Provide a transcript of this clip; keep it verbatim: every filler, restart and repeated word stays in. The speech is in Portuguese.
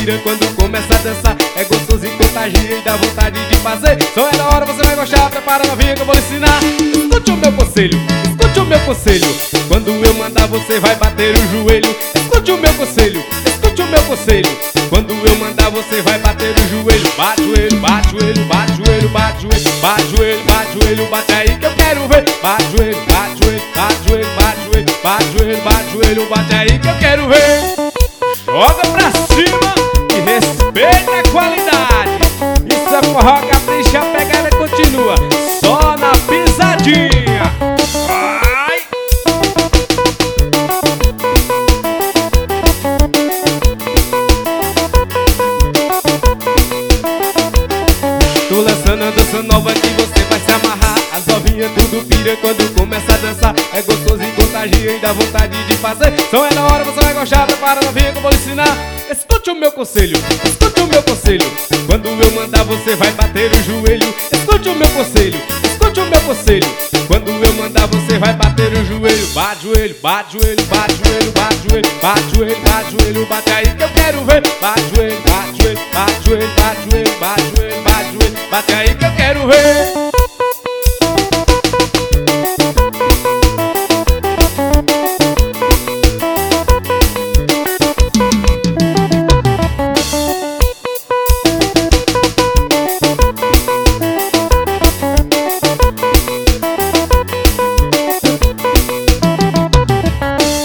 pira quando começa a dançar. É gostoso e contagia e dá vontade de fazer. Só é da hora, você vai gostar, prepara a novinha que eu vou lhe ensinar. Escute o meu conselho, escute o meu conselho. Quando eu mandar você vai bater o joelho. Escute o meu conselho, escute o meu conselho. Quando eu mandar você vai bater o joelho. Bate o joelho, bate o joelho, bate o joelho, bate o joelho, bate o joelho, bate o joelho, bate aí que eu quero ver. Bate o joelho, bate o joelho, bate o joelho, bate o joelho, bate o joelho, bate o joelho, bate aí que eu quero ver. Joga pra cima e respeita a qualidade. Isso é forró, capricha, a pegada continua só na pisadinha. Vai! Tô lançando a dança nova que você vai se amarrar. As novinhas tudo pira quando começa a dançar. É gostoso e contagia e dá vontade de fazer. Só é na hora, você vai gostar, prepara a novinha que eu vou lhe ensinar. Escute o meu conselho, escute o meu conselho. Quando eu mandar você vai bater o joelho. Escute o meu conselho, escute o meu conselho. Quando eu mandar você vai bater o joelho. Bate o joelho, bate o joelho, bate o joelho, bate o joelho, bate o joelho, bate o joelho, bate aí que eu quero ver. Bate o joelho, bate o joelho, bate o joelho, bate o joelho, bate o joelho, bate o joelho, bate aí que eu quero ver.